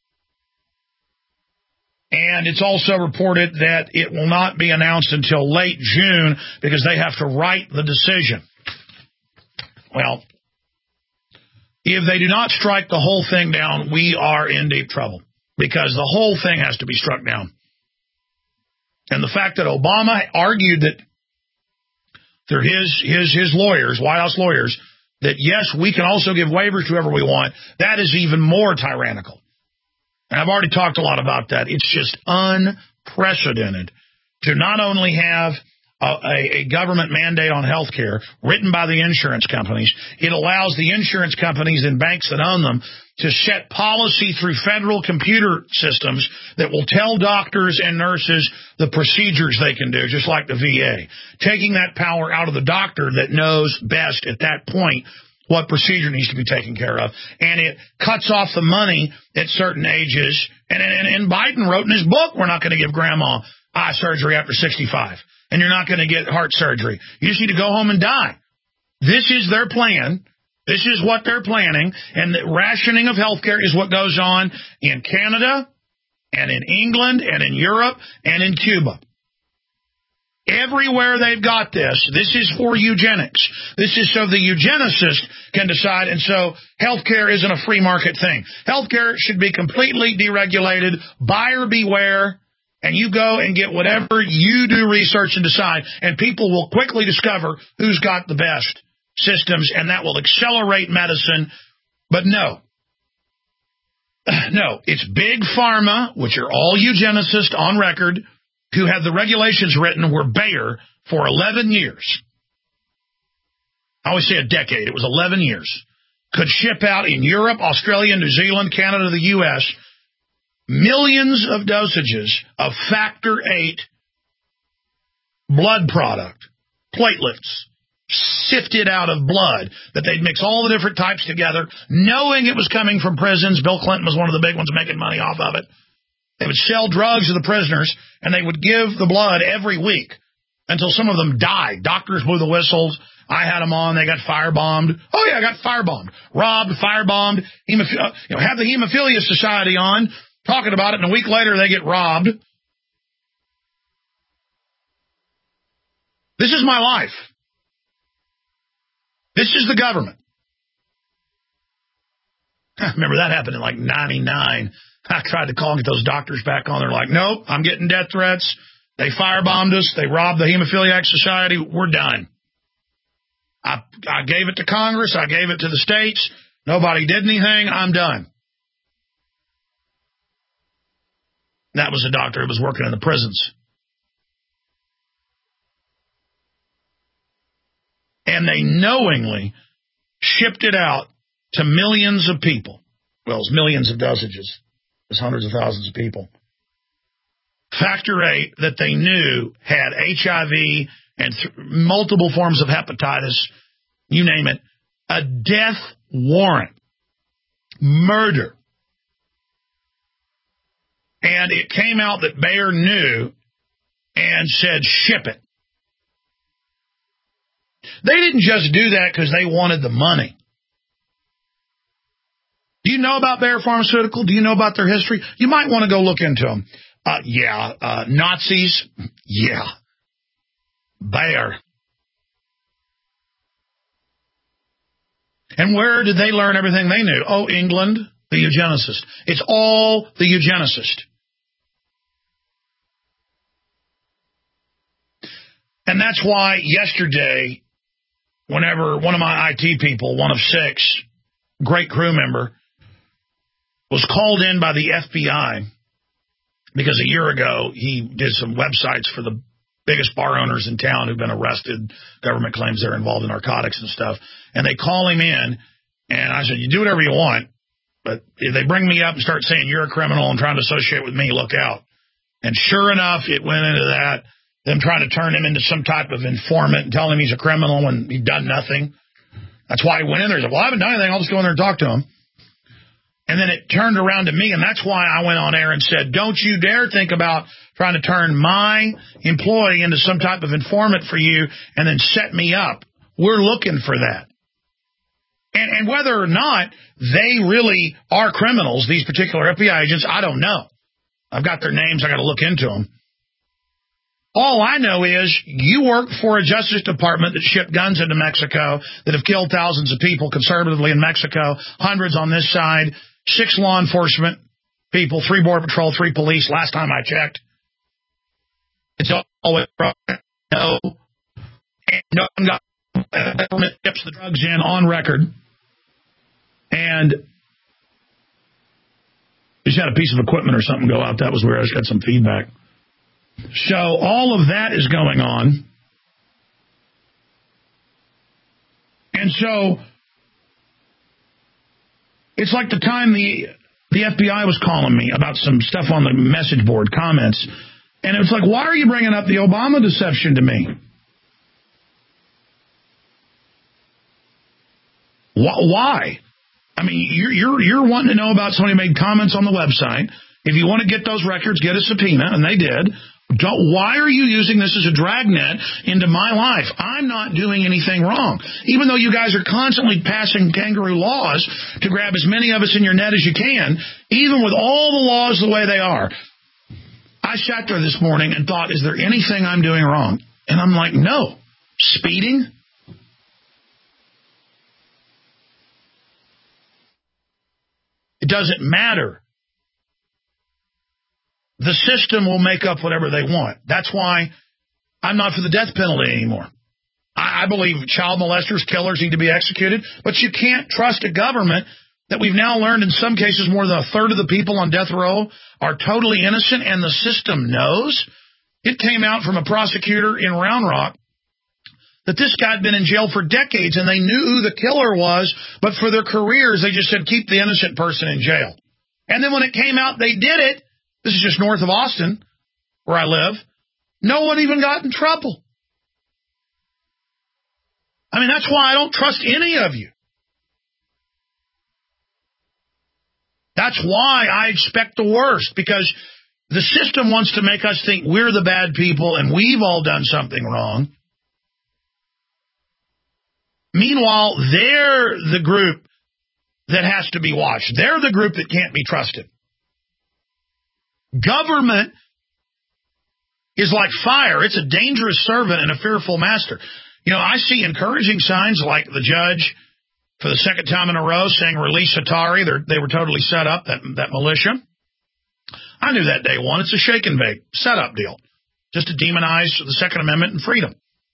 And it's also reported that it will not be announced until late June because they have to write the decision. Well, if they do not strike the whole thing down, we are in deep trouble because the whole thing has to be struck down. And the fact that Obama argued that through his his his lawyers, White House lawyers, that yes, we can also give waivers to whoever we want, that is even more tyrannical. And I've already talked a lot about that. It's just unprecedented to not only have a, a government mandate on health care written by the insurance companies, it allows the insurance companies and banks that own them to set policy through federal computer systems that will tell doctors and nurses the procedures they can do, just like the V A, taking that power out of the doctor that knows best at that point what procedure needs to be taken care of. And it cuts off the money at certain ages. And, and, and Biden wrote in his book, we're not going to give grandma eye surgery after sixty-five. And you're not going to get heart surgery. You just need to go home and die. This is their plan. This is what they're planning. And the rationing of health care is what goes on in Canada and in England and in Europe and in Cuba. Everywhere they've got this, this is for eugenics. This is so the eugenicist can decide, and so healthcare isn't a free market thing. Healthcare should be completely deregulated, buyer beware, and you go and get whatever you do research and decide, and people will quickly discover who's got the best systems, and that will accelerate medicine. But no. No, it's big pharma, which are all eugenicists on record, who had the regulations written, were Bayer for eleven years. I always say a decade. It was eleven years. Could ship out in Europe, Australia, New Zealand, Canada, the U S, millions of dosages of factor eight blood product, platelets, sifted out of blood, that they'd mix all the different types together, knowing it was coming from prisons. Bill Clinton was one of the big ones making money off of it. They would sell drugs to the prisoners, and they would give the blood every week until some of them died. Doctors blew the whistles. I had them on. They got firebombed. Oh, yeah, I got firebombed. Robbed, firebombed. Hemoph- you know, have the Hemophilia Society on, talking about it, and a week later they get robbed. This is my life. This is the government. Remember, that happened in like ninety-nine. I tried to call and get those doctors back on. They're like, nope, I'm getting death threats. They firebombed us. They robbed the Hemophiliac Society. We're done. I, I gave it to Congress. I gave it to the states. Nobody did anything. I'm done. That was a doctor who was working in the prisons. And they knowingly shipped it out to millions of people. Well, it's millions of dosages. There's hundreds of thousands of people. Factor eight that they knew had H I V and th- multiple forms of hepatitis, you name it, a death warrant, murder. And it came out that Bayer knew and said, ship it. They didn't just do that because they wanted the money. Do you know about Bayer Pharmaceutical? Do you know about their history? You might want to go look into them. Uh, yeah. Uh, Nazis? Yeah. Bayer. And where did they learn everything they knew? Oh, England, the eugenicist. It's all the eugenicist. And that's why yesterday, whenever one of my I T people, one of six, great crew member, was called in by the F B I because a year ago he did some websites for the biggest bar owners in town who've been arrested. Government claims they're involved in narcotics and stuff. And they call him in, and I said, you do whatever you want, but if they bring me up and start saying you're a criminal and trying to associate with me, look out. And sure enough, it went into that, them trying to turn him into some type of informant and tell him he's a criminal when he'd done nothing. That's why he went in there. He said, well, I haven't done anything. I'll just go in there and talk to him. And then it turned around to me, and that's why I went on air and said, don't you dare think about trying to turn my employee into some type of informant for you and then set me up. We're looking for that. And, and whether or not they really are criminals, these particular F B I agents, I don't know. I've got their names. I got to look into them. All I know is you work for a Justice Department that shipped guns into Mexico that have killed thousands of people conservatively in Mexico, hundreds on this side, six law enforcement people, three Border Patrol, three police, last time I checked. It's always no. And no one got the government ships the drugs in on record. And just had a piece of equipment or something go out. That was where I got some feedback. So all of that is going on. And so it's like the time the the F B I was calling me about some stuff on the message board comments. And it was like, why are you bringing up the Obama deception to me? Why? I mean, you're, you're, you're wanting to know about somebody who made comments on the website. If you want to get those records, get a subpoena, and they did. Don't, why are you using this as a dragnet into my life? I'm not doing anything wrong. Even though you guys are constantly passing kangaroo laws to grab as many of us in your net as you can, even with all the laws the way they are, I sat there this morning and thought, is there anything I'm doing wrong? And I'm like, no. Speeding? It doesn't matter. The system will make up whatever they want. That's why I'm not for the death penalty anymore. I, I believe child molesters, killers need to be executed, but you can't trust a government that we've now learned in some cases more than a third of the people on death row are totally innocent, and the system knows. It came out from a prosecutor in Round Rock that this guy had been in jail for decades, and they knew who the killer was, but for their careers, they just said, keep the innocent person in jail. And then when it came out, they did it. This is just north of Austin, where I live. No one even got in trouble. I mean, that's why I don't trust any of you. That's why I expect the worst, because the system wants to make us think we're the bad people and we've all done something wrong. Meanwhile, they're the group that has to be watched. They're the group that can't be trusted. Government is like fire. It's a dangerous servant and a fearful master. You know, I see encouraging signs like the judge for the second time in a row saying release Atari. They're, they were totally set up, that, that militia. I knew that day one. It's a shake and bake setup deal just to demonize the Second Amendment and freedom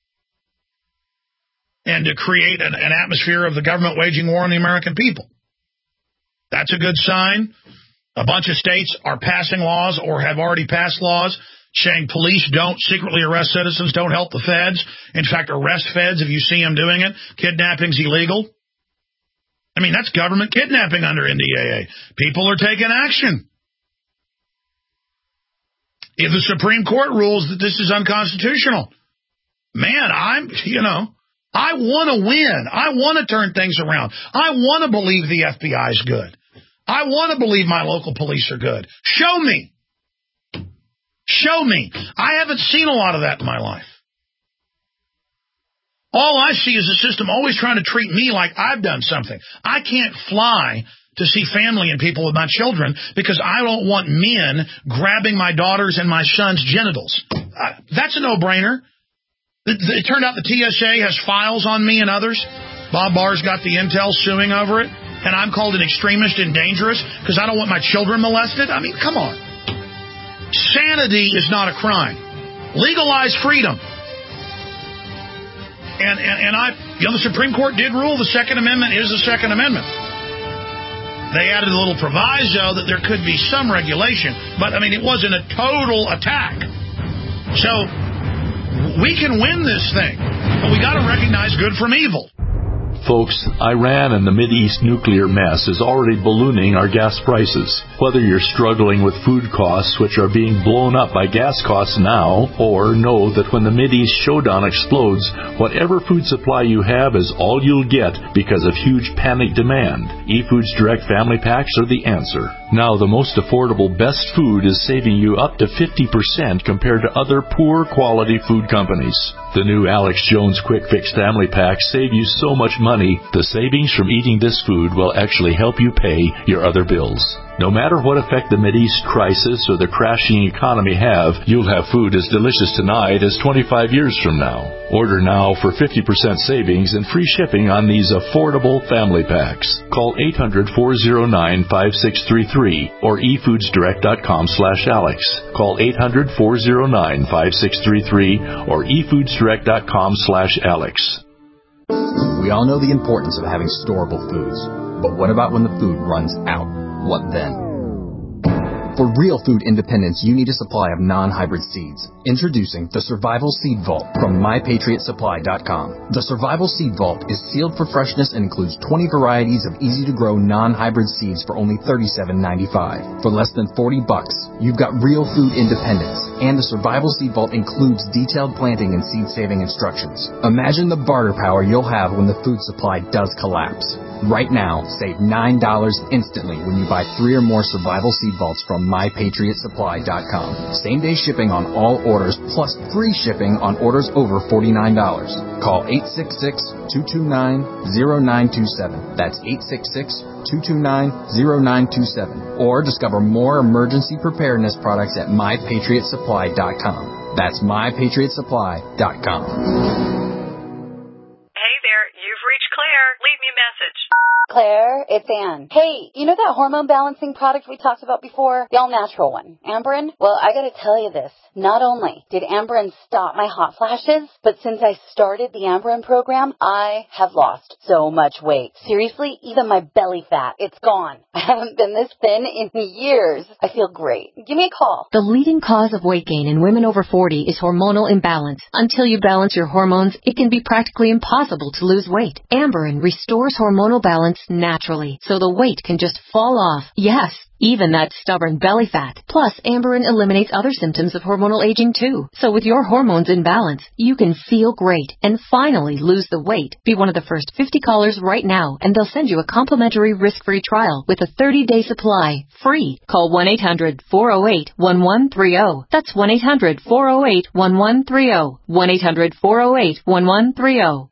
and to create an, an atmosphere of the government waging war on the American people. That's a good sign. A bunch of states are passing laws or have already passed laws saying police don't secretly arrest citizens, don't help the feds. In fact, arrest feds if you see them doing it. Kidnapping's illegal. I mean, that's government kidnapping under N D A A. People are taking action. if the Supreme Court rules that this is unconstitutional, man, I'm, you know, I want to win. I want to turn things around. I want to believe the F B I is good. I want to believe my local police are good. Show me. Show me. I haven't seen a lot of that in my life. All I see is a system always trying to treat me like I've done something. I can't fly to see family and people with my children because I don't want men grabbing my daughters and my son's genitals. Uh, that's a no-brainer. It, it turned out the T S A has files on me and others. Bob Barr's got the intel suing over it, and I'm called an extremist and dangerous because I don't want my children molested? I mean, come on. Sanity is not a crime. Legalize freedom. And, and, and I, you know, the Supreme Court did rule the Second Amendment is the Second Amendment. They added a little proviso that there could be some regulation, but, I mean, it wasn't a total attack. So, we can win this thing, but we got to recognize good from evil. Folks, Iran and the Mideast nuclear mess is already ballooning our gas prices. Whether you're struggling with food costs, which are being blown up by gas costs now, or know that when the Mideast showdown explodes, whatever food supply you have is all you'll get because of huge panic demand, eFoods Direct Family Packs are the answer. Now, the most affordable best food is saving you up to fifty percent compared to other poor quality food companies. The new Alex Jones Quick Fix Family Packs save you so much money, the savings from eating this food will actually help you pay your other bills. No matter what effect the Mideast crisis or the crashing economy have, you'll have food as delicious tonight as twenty-five years from now. Order now for fifty percent savings and free shipping on these affordable family packs. Call eight hundred, four oh nine, five six three three or e foods direct dot com slash Alex. Call eight hundred, four oh nine, five six three three or e foods direct dot com slash Alex. We all know the importance of having storable foods, but what about when the food runs out? What then? For real food independence, you need a supply of non-hybrid seeds. Introducing the Survival Seed Vault from my patriot supply dot com. The Survival Seed Vault is sealed for freshness and includes twenty varieties of easy-to-grow non-hybrid seeds for only thirty-seven ninety-five. For less than forty bucks, you've got real food independence. And the Survival Seed Vault includes detailed planting and seed-saving instructions. Imagine the barter power you'll have when the food supply does collapse. Right now, save nine dollars instantly when you buy three or more Survival Seed Vaults from my patriot supply dot com. Same-day shipping on all orders, plus free shipping on orders over forty-nine dollars. Call eight six six, two two nine, zero nine two seven. That's eight six six, two two nine, zero nine two seven. Or discover more emergency preparedness products at my patriot supply dot com. That's my patriot supply dot com. Hey there, you've reached Claire. Leave me a message. Claire, it's Ann. Hey, you know that hormone balancing product we talked about before? The all-natural one. Amberen? Well, I gotta tell you this. Not only did Amberen stop my hot flashes, but since I started the Amberen program, I have lost so much weight. Seriously, even my belly fat, it's gone. I haven't been this thin in years. I feel great. Give me a call. The leading cause of weight gain in women over forty is hormonal imbalance. Until you balance your hormones, it can be practically impossible to lose weight. Amberen restores hormonal balance naturally, so the weight can just fall off. Yes, even that stubborn belly fat. Plus, Amberen eliminates other symptoms of hormonal aging too. So with your hormones in balance, you can feel great and finally lose the weight. Be one of the first fifty callers right now, and they'll send you a complimentary risk-free trial with a thirty-day supply, free. Call one eight hundred, four oh eight, one one three oh. That's one eight hundred, four oh eight, one one three oh. one eight hundred, four oh eight, one one three oh.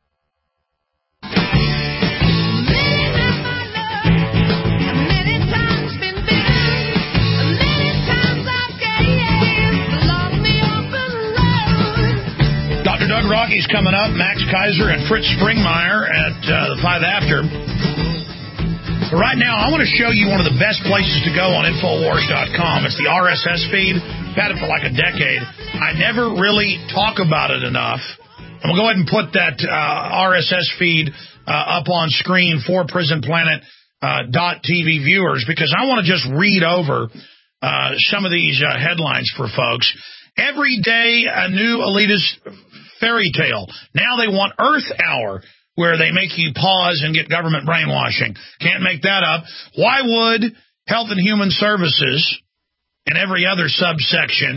Doug Rocky's coming up, Max Kaiser and Fritz Springmeier at uh, the five after. But right now, I want to show you one of the best places to go on Infowars dot com. It's the R S S feed. I've had it for like a decade. I never really talk about it enough. I'm going to go ahead and put that uh, R S S feed uh, up on screen for Prison Planet uh, .T V viewers, because I want to just read over uh, some of these uh, headlines for folks. Every day, a new elitist fairy tale. Now they want Earth Hour, where they make you pause and get government brainwashing. Can't make that up. Why would Health and Human Services and every other subsection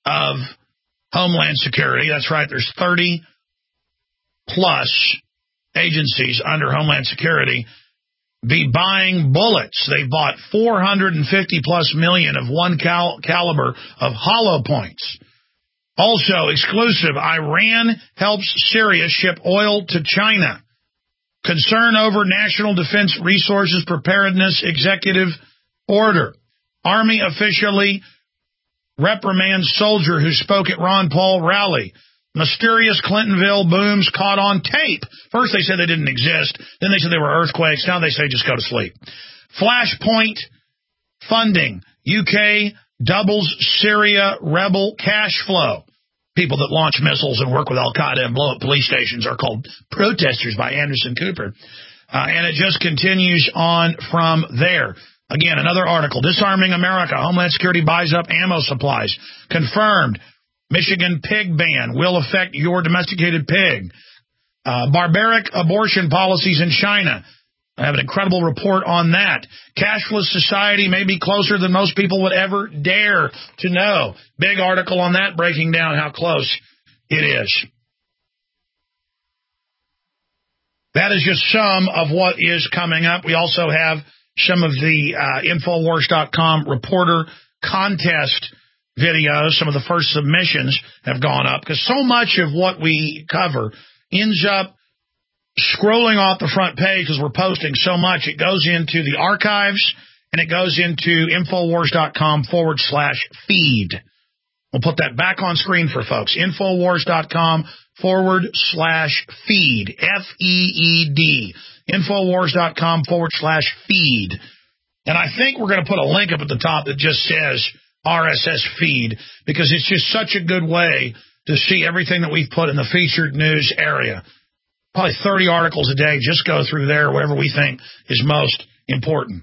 of Homeland Security. That's right, there's thirty plus agencies under Homeland Security be buying bullets. They bought four hundred fifty plus million of one cal- caliber of hollow points. Also, exclusive, Iran helps Syria ship oil to China. Concern over National Defense Resources Preparedness Executive Order. Army officially reprimands soldier who spoke at Ron Paul rally. Mysterious Clintonville booms caught on tape. First they said they didn't exist. Then they said they were earthquakes. Now they say just go to sleep. Flashpoint funding. U K doubles Syria rebel cash flow. People that launch missiles and work with Al-Qaeda and blow up police stations are called protesters by Anderson Cooper. Uh, and it just continues on from there. Again, another article. Disarming America. Homeland Security buys up ammo supplies. Confirmed. Michigan pig ban will affect your domesticated pig. Uh, barbaric abortion policies in China. I have an incredible report on that. Cashless society may be closer than most people would ever dare to know. Big article on that breaking down how close it is. That is just some of what is coming up. We also have some of the uh, Infowars dot com reporter contest videos. Some of the first submissions have gone up because so much of what we cover ends up scrolling off the front page because we're posting so much. It goes into the archives and it goes into Infowars dot com forward slash feed. We'll put that back on screen for folks. Infowars dot com forward slash feed. F E E D. Infowars dot com forward slash feed. And I think we're going to put a link up at the top that just says R S S feed because it's just such a good way to see everything that we've put in the featured news area. Probably thirty articles a day. Just go through there, whatever we think is most important.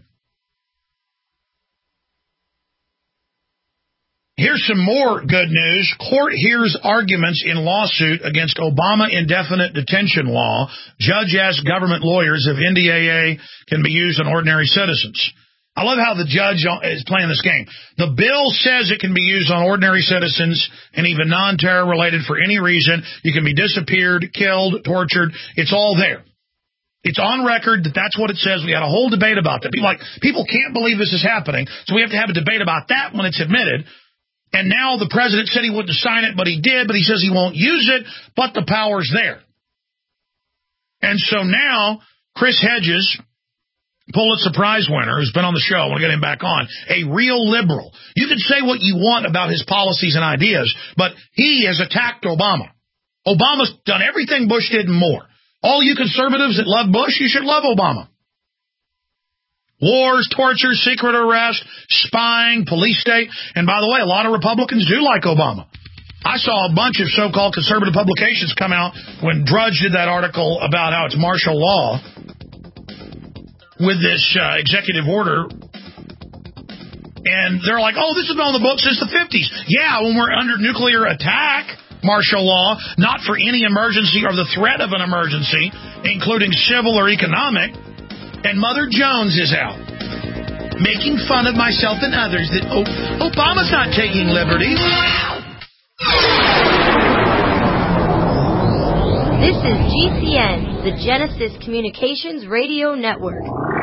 Here's some more good news. Court hears arguments in lawsuit against Obama indefinite detention law. Judge asks government lawyers if N D A A can be used on ordinary citizens. I love how the judge is playing this game. The bill says it can be used on ordinary citizens and even non-terror related for any reason. You can be disappeared, killed, tortured. It's all there. It's on record that that's what it says. We had a whole debate about that. People like people can't believe this is happening, so we have to have a debate about that when it's admitted. And now the president said he wouldn't sign it, but he did, but he says he won't use it, but the power's there. And so now Chris Hedges, Pulitzer Prize winner, who's been on the show, I want to get him back on, a real liberal. You can say what you want about his policies and ideas, but he has attacked Obama. Obama's done everything Bush did and more. All you conservatives that love Bush, you should love Obama. Wars, torture, secret arrest, spying, police state. And by the way, a lot of Republicans do like Obama. I saw a bunch of so-called conservative publications come out when Drudge did that article about how it's martial law with this uh, executive order. And they're like, oh, this has been on the books since the fifties. Yeah, when we're under nuclear attack, martial law, not for any emergency or the threat of an emergency, including civil or economic. And Mother Jones is out, making fun of myself and others that oh, Obama's not taking liberties. This is G C N, the Genesis Communications Radio Network.